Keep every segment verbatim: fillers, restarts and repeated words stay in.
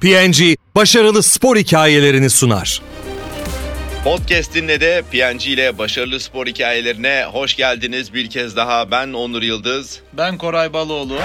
P N G başarılı spor hikayelerini sunar. Podcast'inle de P N G ile başarılı spor hikayelerine hoş geldiniz bir kez daha. Ben Onur Yıldız. Ben Koray Balıoğlu.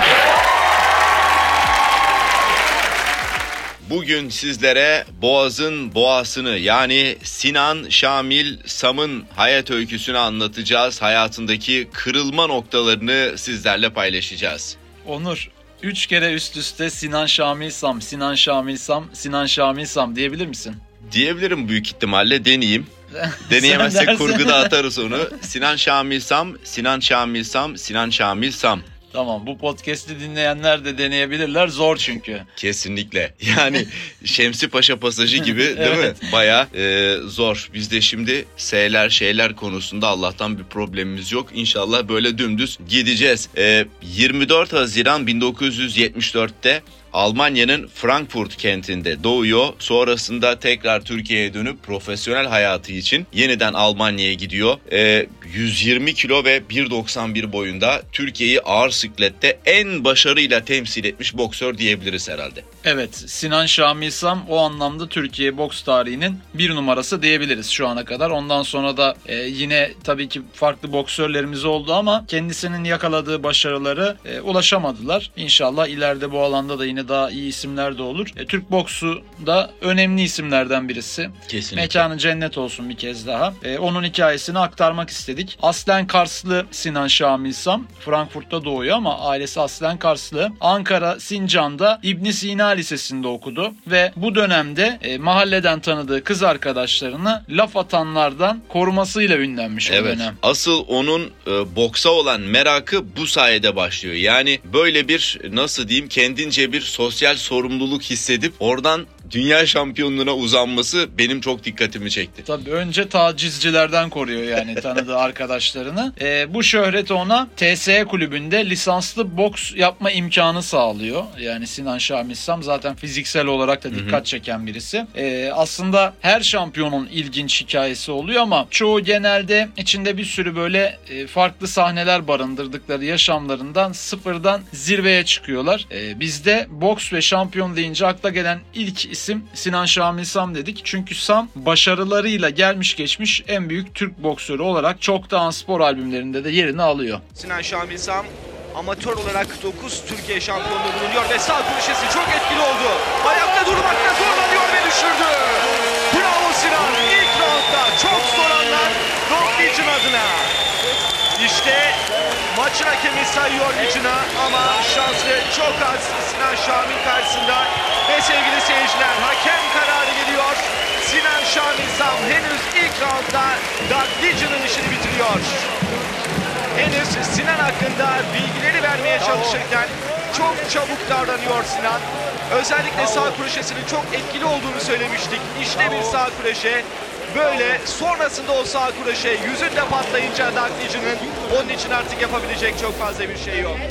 Bugün sizlere Boğaz'ın boğasını yani Sinan Şamil Sam'ın hayat öyküsünü anlatacağız. Hayatındaki kırılma noktalarını sizlerle paylaşacağız. Onur, üç kere üst üste Sinan Şamil Sam, Sinan Şamil Sam, Sinan Şamil Sam diyebilir misin? Diyebilirim büyük ihtimalle, deneyeyim. Deneyemezsek kurguda atarız onu. Sinan Şamil Sam, Sinan Şamil Sam, Sinan Şamil Sam. Tamam, bu podcast'i dinleyenler de deneyebilirler. Zor çünkü. Kesinlikle. Yani Şemsi Paşa pasajı gibi değil Evet. mi? Baya e, zor. Biz de şimdi S'ler şeyler konusunda Allah'tan bir problemimiz yok. İnşallah böyle dümdüz gideceğiz. E, yirmi dört Haziran bin dokuz yüz yetmiş dörtte Almanya'nın Frankfurt kentinde doğuyor. Sonrasında tekrar Türkiye'ye dönüp profesyonel hayatı için yeniden Almanya'ya gidiyor. Ee, yüz yirmi kilo ve bir doksan bir boyunda Türkiye'yi ağır siklette en başarıyla temsil etmiş boksör diyebiliriz herhalde. Evet, Sinan Şamil Sam o anlamda Türkiye boks tarihinin bir numarası diyebiliriz şu ana kadar. Ondan sonra da e, yine tabii ki farklı boksörlerimiz oldu ama kendisinin yakaladığı başarıları e, ulaşamadılar. İnşallah ileride bu alanda da yine daha iyi isimler de olur. E, Türk boksu da önemli isimlerden birisi. Kesinlikle. Mekanı cennet olsun bir kez daha. E, onun hikayesini aktarmak istedik. Aslen Karslı Sinan Şamil Sam. Frankfurt'ta doğuyor ama ailesi aslen Karslı. Ankara, Sincan'da İbn Sina Lisesi'nde okudu ve bu dönemde e, mahalleden tanıdığı kız arkadaşlarını laf atanlardan korumasıyla ünlenmiş o Evet. dönem. Asıl onun e, boksa olan merakı bu sayede başlıyor. Yani böyle bir, nasıl diyeyim, kendince bir sosyal sorumluluk hissedip oradan dünya şampiyonluğuna uzanması benim çok dikkatimi çekti. Tabii önce tacizcilerden koruyor yani tanıdığı arkadaşlarını. E, bu şöhret ona T S E kulübünde lisanslı boks yapma imkanı sağlıyor. Yani Sinan Şamil Sam zaten fiziksel olarak da dikkat Hı-hı. çeken birisi. E, aslında her şampiyonun ilginç hikayesi oluyor ama çoğu genelde içinde bir sürü böyle e, farklı sahneler barındırdıkları yaşamlarından sıfırdan zirveye çıkıyorlar. E, bizde boks ve şampiyon deyince akla gelen ilk isim Sinan Şamil Sam dedik. Çünkü Sam başarılarıyla gelmiş geçmiş en büyük Türk boksörü olarak çoktan spor albümlerinde de yerini alıyor. Sinan Şamil Sam amatör olarak dokuz Türkiye şampiyonluğu bulunuyor ve sağ köşesi çok etkili oldu. Ayakta durmakta zorlanıyor ve düşürdü. Bravo Sinan. İlk roundda çok soranlar Doug Legion adına. İşte maçın hakemi sayıyor Legion'a ama şansı çok az Sinan Şamil karşısında. Ve sevgili seyirciler, hakem kararı geliyor. Sinan Şamil Sam henüz ilk roundda Doug Legion'ın işini bitiriyor. Henüz Sinan hakkında bilgileri vermeye çalışırken çok çabuk davranıyor Sinan. Özellikle sağ kroşesinin çok etkili olduğunu söylemiştik. İşte bir sağ kroşe. Böyle sonrasında o sağ kroşe yüzünde patlayınca Doug Legion'ın onun için artık yapabilecek çok fazla bir şey yok.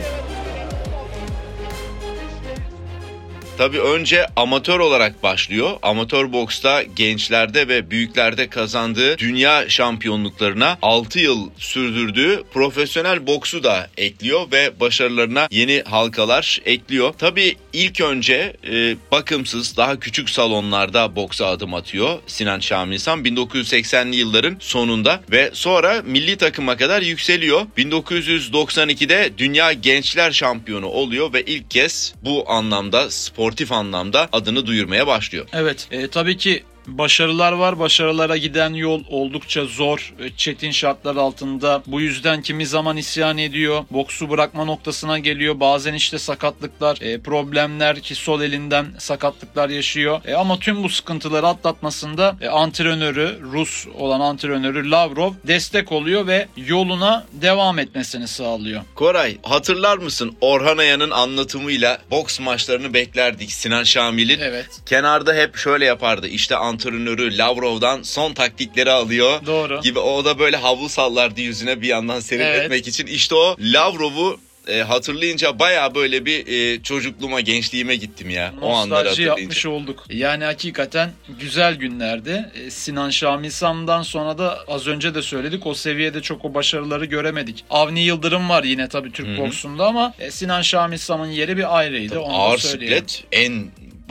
Tabii önce amatör olarak başlıyor. Amatör boksta gençlerde ve büyüklerde kazandığı dünya şampiyonluklarına altı yıl sürdürdüğü profesyonel boksu da ekliyor ve başarılarına yeni halkalar ekliyor. Tabii ilk önce e, bakımsız daha küçük salonlarda boksa adım atıyor Sinan Şamil Sam bin dokuz yüz seksenli yılların sonunda ve sonra milli takıma kadar yükseliyor. bin dokuz yüz doksan ikide Dünya Gençler Şampiyonu oluyor ve ilk kez bu anlamda spor sportif anlamda adını duyurmaya başlıyor. Evet, e, tabii ki başarılar var. Başarılara giden yol oldukça zor, çetin şartlar altında. Bu yüzden kimi zaman isyan ediyor. Boksu bırakma noktasına geliyor. Bazen işte sakatlıklar, e, problemler ki sol elinden sakatlıklar yaşıyor. E, ama tüm bu sıkıntıları atlatmasında e, antrenörü, Rus olan antrenörü Lavrov destek oluyor ve yoluna devam etmesini sağlıyor. Koray, hatırlar mısın Orhan Ayan'ın anlatımıyla boks maçlarını beklerdik Sinan Şamil'in. Evet. Kenarda hep şöyle yapardı. İşte antrenörü Lavrov'dan son taktikleri alıyor. Doğru. Gibi o da böyle havlu sallardı yüzüne bir yandan serinletmek evet. için. İşte o Lavrov'u e, hatırlayınca bayağı böyle bir e, çocukluğuma, gençliğime gittim ya. O anları Nostalji hatırlayınca. yapmış olduk. Yani hakikaten güzel günlerdi. E, Sinan Şamil Sam'dan sonra da az önce de söyledik, o seviyede çok o başarıları göremedik. Avni Yıldırım var yine tabii Türk Hı-hı. boksunda ama e, Sinan Şamil Sam'ın yeri bir ayrıydı. Onu ağır da söyleyelim. siklet en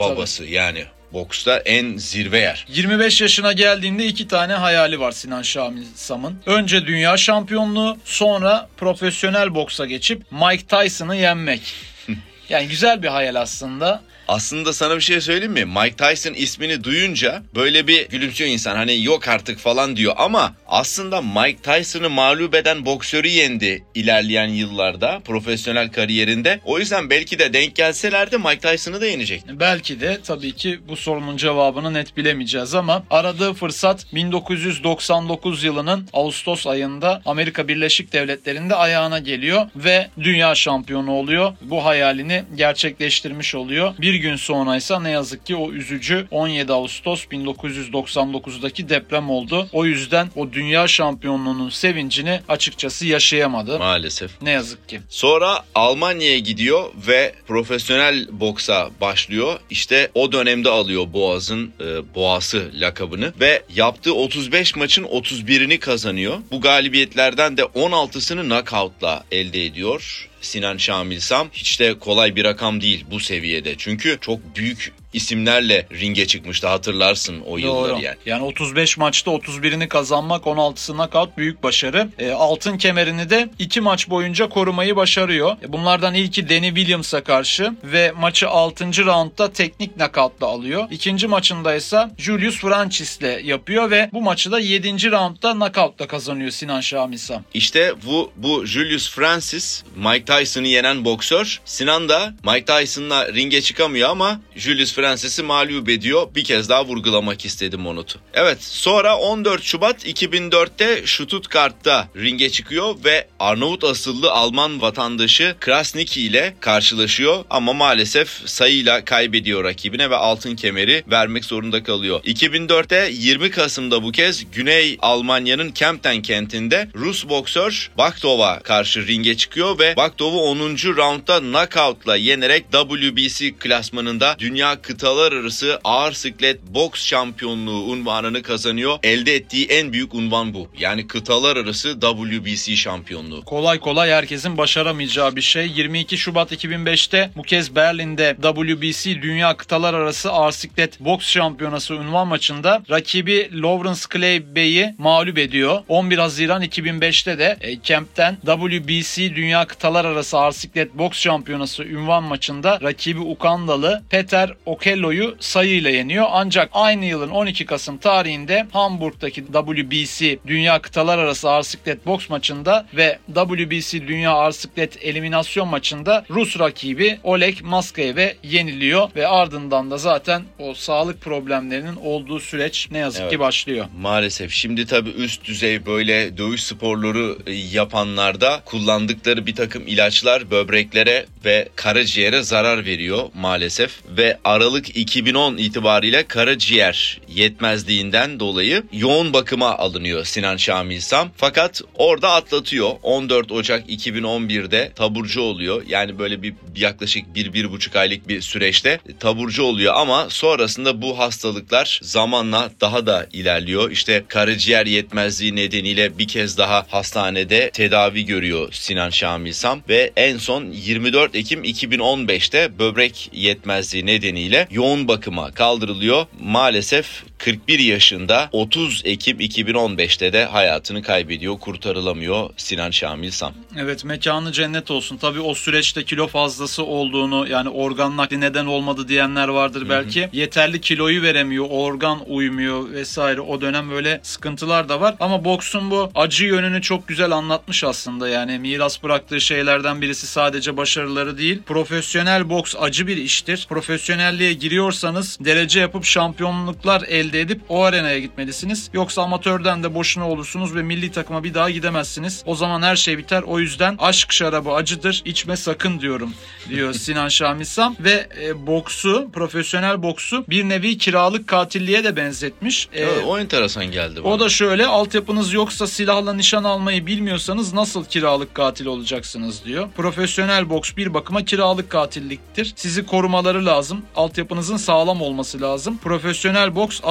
babası. Tabii. Yani boksta en zirve yer. yirmi beş yaşına geldiğinde iki tane hayali var Sinan Şamilsam'ın. Önce dünya şampiyonluğu, sonra profesyonel boksa geçip Mike Tyson'ı yenmek. Yani güzel bir hayal aslında. Aslında sana bir şey söyleyeyim mi? Mike Tyson ismini duyunca böyle bir gülümsüyor insan. Hani yok artık falan diyor ama aslında Mike Tyson'ı mağlup eden boksörü yendi ilerleyen yıllarda profesyonel kariyerinde. O yüzden belki de denk gelselerdi Mike Tyson'ı da yenecekti. Belki de, tabii ki bu sorunun cevabını net bilemeyeceğiz ama aradığı fırsat bin dokuz yüz doksan dokuz yılının Ağustos ayında Amerika Birleşik Devletleri'nde ayağına geliyor ve dünya şampiyonu oluyor. Bu hayalini gerçekleştirmiş oluyor. Bir gün sonra ise ne yazık ki o üzücü on yedi Ağustos bin dokuz yüz doksan dokuzdaki deprem oldu. O yüzden o dünya şampiyonluğunun sevincini açıkçası yaşayamadı. Maalesef. Ne yazık ki. Sonra Almanya'ya gidiyor ve profesyonel boksa başlıyor. İşte o dönemde alıyor Boğaz'ın e, Boğası lakabını ve yaptığı otuz beş maçın otuz birini kazanıyor. Bu galibiyetlerden de on altısını knockout'la elde ediyor Sinan Şamilsam. Hiç de kolay bir rakam değil bu seviyede. Çünkü çok büyük isimlerle ringe çıkmıştı, hatırlarsın o yılları yani. Yani otuz beş maçta otuz birini kazanmak, on altısı knockout, büyük başarı. E, altın kemerini de iki maç boyunca korumayı başarıyor. E, bunlardan ilki Danny Williams'a karşı ve maçı altıncı roundda teknik knockout'la alıyor. İkinci maçında ise Julius Francis'le yapıyor ve bu maçı da yedinci roundda knockout'la kazanıyor Sinan Şamilsam. İşte bu bu Julius Francis, Mike Tyson'ı yenen boksör. Sinan da Mike Tyson'la ringe çıkamıyor ama Julius Francis'i mağlup ediyor. Bir kez daha vurgulamak istedim onu. Evet, sonra on dört Şubat iki bin dörtte Stuttgart'ta ringe çıkıyor ve Arnavut asıllı Alman vatandaşı Krasniqi ile karşılaşıyor ama maalesef sayıyla kaybediyor rakibine ve altın kemeri vermek zorunda kalıyor. iki bin dörtte yirmi Kasım'da bu kez Güney Almanya'nın Kempten kentinde Rus boksör Baktov'a karşı ringe çıkıyor ve Baktov'u onuncu roundda knockout'la yenerek W B C klasmanında dünya kıtalar arası ağır siklet boks şampiyonluğu unvanını kazanıyor. Elde ettiği en büyük unvan bu. Yani kıtalar arası W B C şampiyonluğu. Kolay kolay herkesin başaramayacağı bir şey. yirmi iki Şubat iki bin beşte bu kez Berlin'de W B C Dünya Kıtalar Arası Ağır Siklet Boks Şampiyonası unvan maçında rakibi Lawrence Clay Bey'i mağlup ediyor. on bir Haziran iki bin beşte de e, Kemp'ten W B C Dünya Kıtalar Arası Ağır Siklet Boks Şampiyonası unvan maçında rakibi Ugandalı Peter Okello'yu sayıyla yeniyor. Ancak aynı yılın on iki Kasım tarihinde Hamburg'daki W B C Dünya Kıtalar Arası Ağır Siklet Boks maçında ve W B C Dünya Ağır Siklet Eliminasyon maçında Rus rakibi Oleg Maskayev'e yeniliyor ve ardından da zaten o sağlık problemlerinin olduğu süreç ne yazık evet. ki başlıyor. Maalesef. Şimdi tabii üst düzey böyle dövüş sporları yapanlarda kullandıkları bir takım ilaçlar böbreklere ve karaciğere zarar veriyor maalesef ve Aralık iki bin on itibariyle karaciğer yetmezliğinden dolayı yoğun bakıma alınıyor Sinan Şamilsam. Fakat orada atlatıyor. on dört Ocak iki bin on birde taburcu oluyor. Yani böyle bir yaklaşık bir bir buçuk aylık bir süreçte taburcu oluyor ama sonrasında bu hastalıklar zamanla daha da ilerliyor. İşte karaciğer yetmezliği nedeniyle bir kez daha hastanede tedavi görüyor Sinan Şamilsam ve en son yirmi dört Ekim iki bin on beşte böbrek yetmezliği nedeniyle yoğun bakıma kaldırılıyor. Maalesef kırk bir yaşında otuz Ekim iki bin on beşte de hayatını kaybediyor. Kurtarılamıyor Sinan Şamilsam. Evet, mekanı cennet olsun. Tabii o süreçte kilo fazlası olduğunu, yani organ nakli neden olmadı diyenler vardır belki. Hı hı. Yeterli kiloyu veremiyor, organ uymuyor vesaire. O dönem böyle sıkıntılar da var. Ama boksun bu acı yönünü çok güzel anlatmış aslında. Yani miras bıraktığı şeylerden birisi sadece başarıları değil. Profesyonel boks acı bir iştir. Profesyonelliğe giriyorsanız derece yapıp şampiyonluklar elde edip o arenaya gitmelisiniz. Yoksa amatörden de boşuna olursunuz ve milli takıma bir daha gidemezsiniz. O zaman her şey biter. O yüzden aşk şarabı acıdır, içme sakın diyorum diyor Sinan Şamilsam ve e, boksu, profesyonel boksu bir nevi kiralık katilliğe de benzetmiş. E, evet, o enteresan geldi bana. O da şöyle: altyapınız yoksa, silahla nişan almayı bilmiyorsanız nasıl kiralık katil olacaksınız diyor. Profesyonel boks bir bakıma kiralık katilliktir. Sizi korumaları lazım. Altyapınızın sağlam olması lazım. Profesyonel boks adım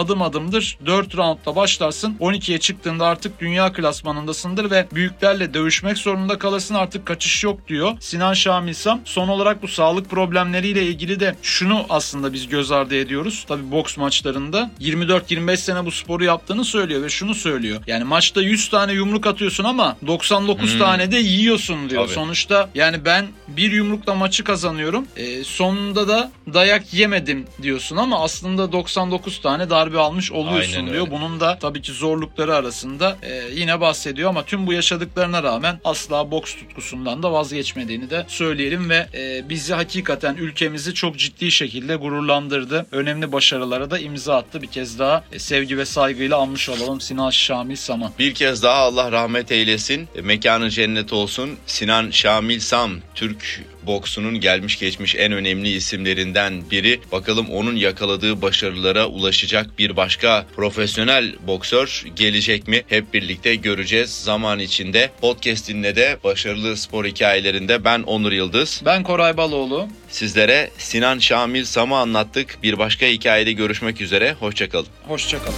adım adımdır. dört roundla başlarsın. on ikiye çıktığında artık dünya klasmanındasındır ve büyüklerle dövüşmek zorunda kalırsın. Artık kaçış yok diyor Sinan Şamilsam. Son olarak bu sağlık problemleriyle ilgili de şunu aslında biz göz ardı ediyoruz. Tabii boks maçlarında yirmi dört yirmi beş sene bu sporu yaptığını söylüyor ve şunu söylüyor. Yani maçta yüz tane yumruk atıyorsun ama doksan dokuz hmm. tane de yiyorsun diyor. Tabii. Sonuçta yani ben bir yumrukla maçı kazanıyorum. E, sonunda da dayak yemedim diyorsun ama aslında doksan dokuz tane darbe almış oluyorsun Aynen diyor. Öyle. Bunun da tabii ki zorlukları arasında e, yine bahsediyor ama tüm bu yaşadıklarına rağmen asla boks tutkusundan da vazgeçmediğini de söyleyelim ve e, bizi hakikaten ülkemizi çok ciddi şekilde gururlandırdı. Önemli başarılara da imza attı. Bir kez daha e, sevgi ve saygıyla anmış olalım Sinan Şamilsam'ı. Bir kez daha Allah rahmet eylesin. Mekanı cennet olsun. Sinan Şamilsam Türk boksunun gelmiş geçmiş en önemli isimlerinden biri. Bakalım onun yakaladığı başarılara ulaşacak bir başka profesyonel boksör gelecek mi? Hep birlikte göreceğiz zaman içinde. Podcast'inle de başarılı spor hikayelerinde ben Onur Yıldız. Ben Koray Baloğlu. Sizlere Sinan Şamilsam'ı anlattık. Bir başka hikayede görüşmek üzere. Hoşçakalın. Hoşçakalın.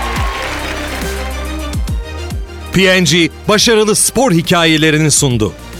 P and G başarılı spor hikayelerini sundu.